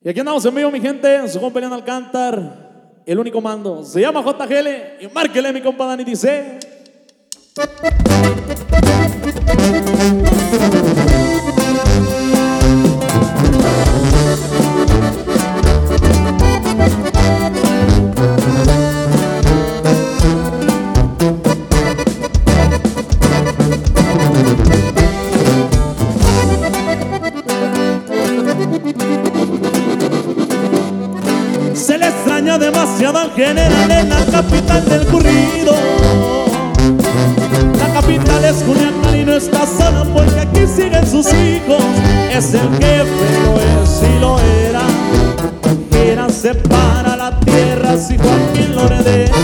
Y aquí andamos en vivo, mi gente, su compa Elian Alcántar, el único mando. Se llama JGL y márquele, mi compa Dani, dice... Se le extraña demasiado al general en la capital del corrido. La capital es Culiacán y no está sola porque aquí siguen sus hijos. Es el jefe, lo es y lo era. Quien separa la tierra si Joaquín lo ordena.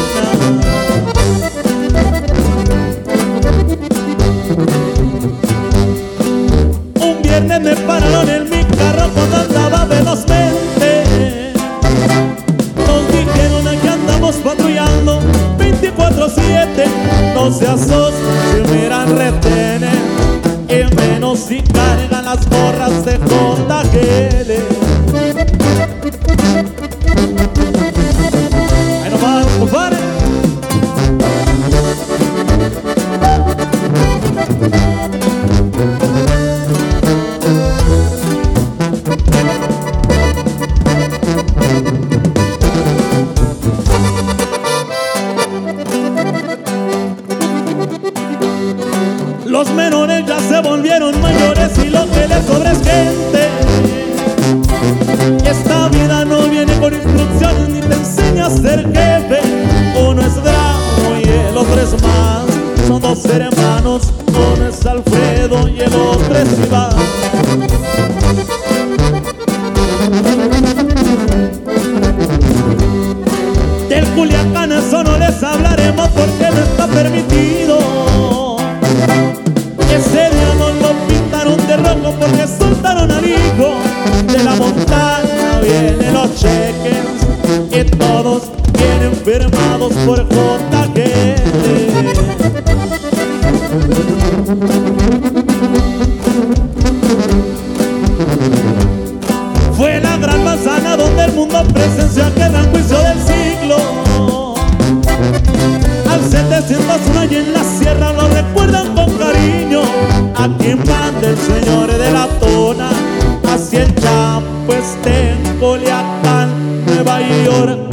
Un viernes me pararon en mi carro cuando andaba velozmente. Patrullando 24/7, no se asustan si miran retenes, y menos si cargan las gorras de JGL. Ahí nomás, compadre. Los menores ya se volvieron mayores y lo que les sobra es gente. Y esta vida no viene con instrucciones ni te enseña a ser jefe. Uno es bravo y el otro es más. Son dos hermanos, uno es Alfredo y el otro es Iván. Del Culiacán eso no les hablaremos porque no está permitido. Ese día no lo pintaron de rojo porque soltaron al hijo. De la montaña vienen los cheques y todos vienen firmados por JGL. Fue la gran manzana donde el mundo presenció aquel gran juicio del siglo. Al 701 y en la sierra lo recuerdan con cariño. Aquí manda el señor de la Tona, hacia el Chapo, en Culiacán, Nueva York.